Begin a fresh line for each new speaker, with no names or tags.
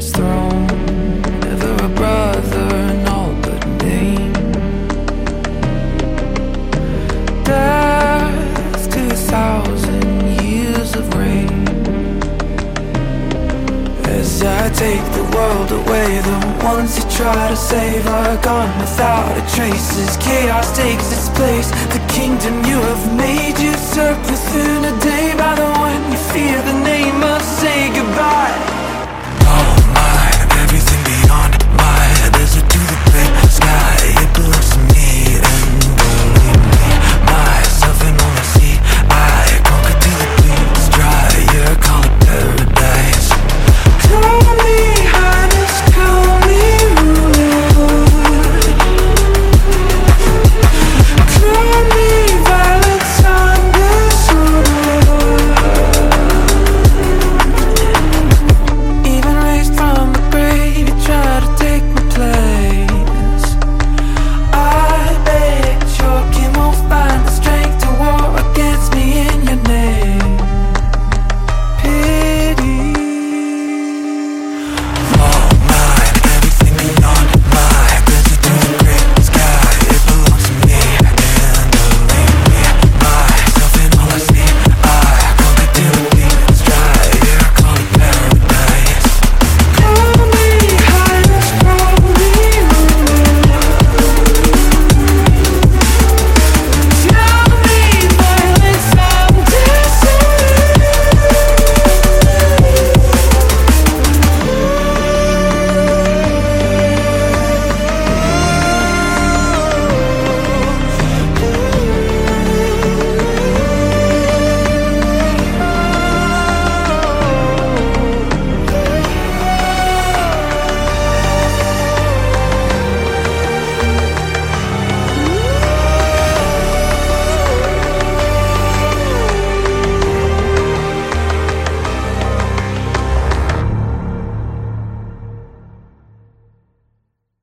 its throne. Never a brother in all but name. Death to 1,000 years of reign. As I take the world away, the ones who try to save are gone without a trace. As chaos takes its place, the kingdom you have made usurped within a day by the one you fear. The name must say goodbye.